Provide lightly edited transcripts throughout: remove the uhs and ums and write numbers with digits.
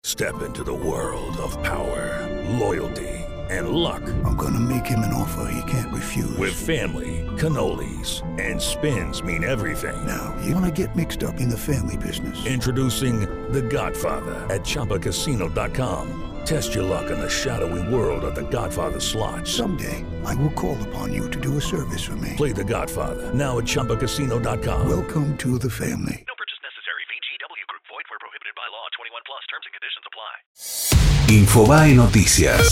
Step into the world of power, loyalty, and luck. I'm gonna make him an offer he can't refuse. With family, cannolis, and spins mean everything. Now, you wanna get mixed up in the family business. Introducing The Godfather at ChumbaCasino.com. Test your luck in the shadowy world of The Godfather slot. Someday, I will call upon you to do a service for me. Play The Godfather now at ChumbaCasino.com. Welcome to the family. No purchase necessary. VGW Group. Void where prohibited by law. 21 plus. Terms and conditions apply. Infobae Noticias.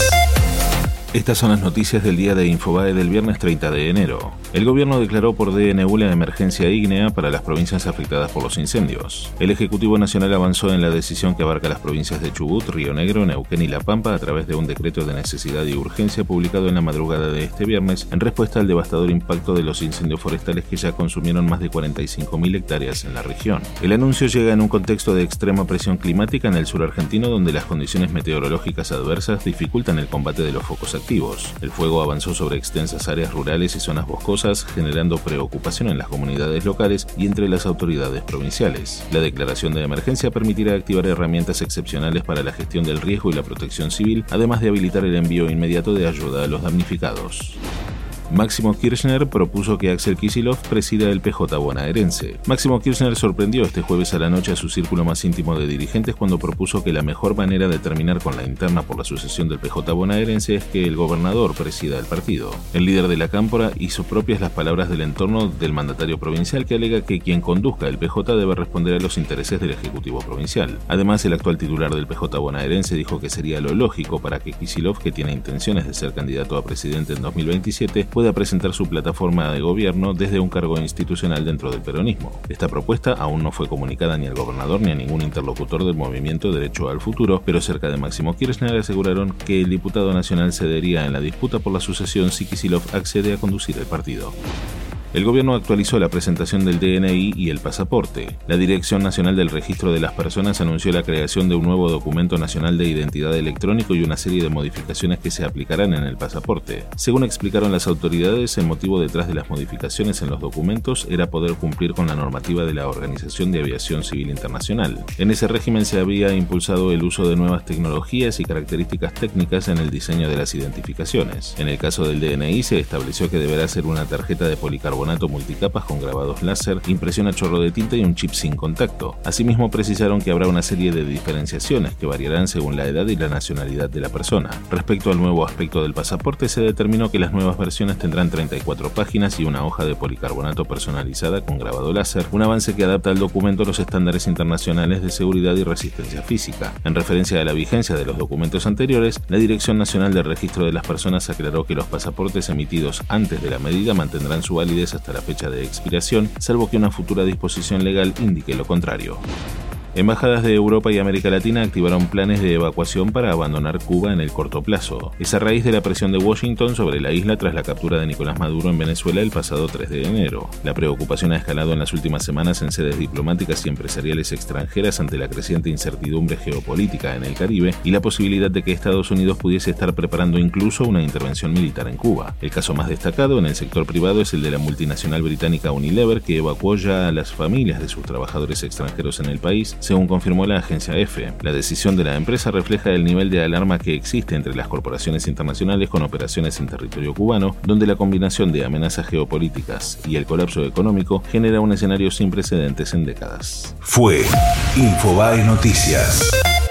Estas son las noticias del día de Infobae del viernes 30 de enero. El gobierno declaró por DNU la emergencia ígnea para las provincias afectadas por los incendios. El Ejecutivo Nacional avanzó en la decisión que abarca las provincias de Chubut, Río Negro, Neuquén y La Pampa a través de un decreto de necesidad y urgencia publicado en la madrugada de este viernes en respuesta al devastador impacto de los incendios forestales que ya consumieron más de 45.000 hectáreas en la región. El anuncio llega en un contexto de extrema presión climática en el sur argentino, donde las condiciones meteorológicas adversas dificultan el combate de los focos activos. El fuego avanzó sobre extensas áreas rurales y zonas boscosas, generando preocupación en las comunidades locales y entre las autoridades provinciales. La declaración de emergencia permitirá activar herramientas excepcionales para la gestión del riesgo y la protección civil, además de habilitar el envío inmediato de ayuda a los damnificados. Máximo Kirchner propuso que Axel Kicillof presida el PJ bonaerense. Máximo Kirchner sorprendió este jueves a la noche a su círculo más íntimo de dirigentes cuando propuso que la mejor manera de terminar con la interna por la sucesión del PJ bonaerense es que el gobernador presida el partido. El líder de la cámpora hizo propias las palabras del entorno del mandatario provincial, que alega que quien conduzca el PJ debe responder a los intereses del Ejecutivo provincial. Además, el actual titular del PJ bonaerense dijo que sería lo lógico para que Kicillof, que tiene intenciones de ser candidato a presidente en 2027, pueda presentar su plataforma de gobierno desde un cargo institucional dentro del peronismo. Esta propuesta aún no fue comunicada ni al gobernador ni a ningún interlocutor del movimiento Derecho al Futuro, pero cerca de Máximo Kirchner aseguraron que el diputado nacional cedería en la disputa por la sucesión si Kicillof accede a conducir el partido. El gobierno actualizó la presentación del DNI y el pasaporte. La Dirección Nacional del Registro de las Personas anunció la creación de un nuevo documento nacional de identidad electrónico y una serie de modificaciones que se aplicarán en el pasaporte. Según explicaron las autoridades, el motivo detrás de las modificaciones en los documentos era poder cumplir con la normativa de la Organización de Aviación Civil Internacional. En ese régimen se había impulsado el uso de nuevas tecnologías y características técnicas en el diseño de las identificaciones. En el caso del DNI se estableció que deberá ser una tarjeta de policarbonato multicapas con grabados láser, impresión a chorro de tinta y un chip sin contacto. Asimismo, precisaron que habrá una serie de diferenciaciones que variarán según la edad y la nacionalidad de la persona. Respecto al nuevo aspecto del pasaporte, se determinó que las nuevas versiones tendrán 34 páginas y una hoja de policarbonato personalizada con grabado láser, un avance que adapta al documento a los estándares internacionales de seguridad y resistencia física. En referencia a la vigencia de los documentos anteriores, la Dirección Nacional del Registro de las Personas aclaró que los pasaportes emitidos antes de la medida mantendrán su validez hasta la fecha de expiración, salvo que una futura disposición legal indique lo contrario. Embajadas de Europa y América Latina activaron planes de evacuación para abandonar Cuba en el corto plazo. Es a raíz de la presión de Washington sobre la isla tras la captura de Nicolás Maduro en Venezuela el pasado 3 de enero. La preocupación ha escalado en las últimas semanas en sedes diplomáticas y empresariales extranjeras ante la creciente incertidumbre geopolítica en el Caribe y la posibilidad de que Estados Unidos pudiese estar preparando incluso una intervención militar en Cuba. El caso más destacado en el sector privado es el de la multinacional británica Unilever, que evacuó ya a las familias de sus trabajadores extranjeros en el país, según confirmó la agencia EFE. La decisión de la empresa refleja el nivel de alarma que existe entre las corporaciones internacionales con operaciones en territorio cubano, donde la combinación de amenazas geopolíticas y el colapso económico genera un escenario sin precedentes en décadas. Fue Infobae Noticias.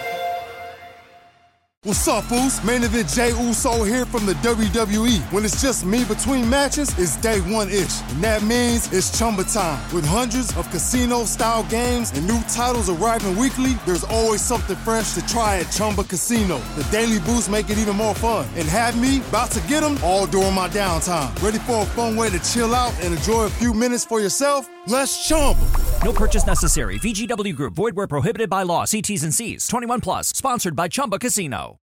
What's up, Foos? Main Event Jey Uso here from the WWE. When it's just me between matches, it's day one-ish. And that means it's Chumba time. With hundreds of casino-style games and new titles arriving weekly, there's always something fresh to try at Chumba Casino. The daily boosts make it even more fun. And have me about to get them all during my downtime. Ready for a fun way to chill out and enjoy a few minutes for yourself? Let's Chumba. No purchase necessary. VGW Group. Void where prohibited by law. See T's and C's. 21 plus. Sponsored by Chumba Casino.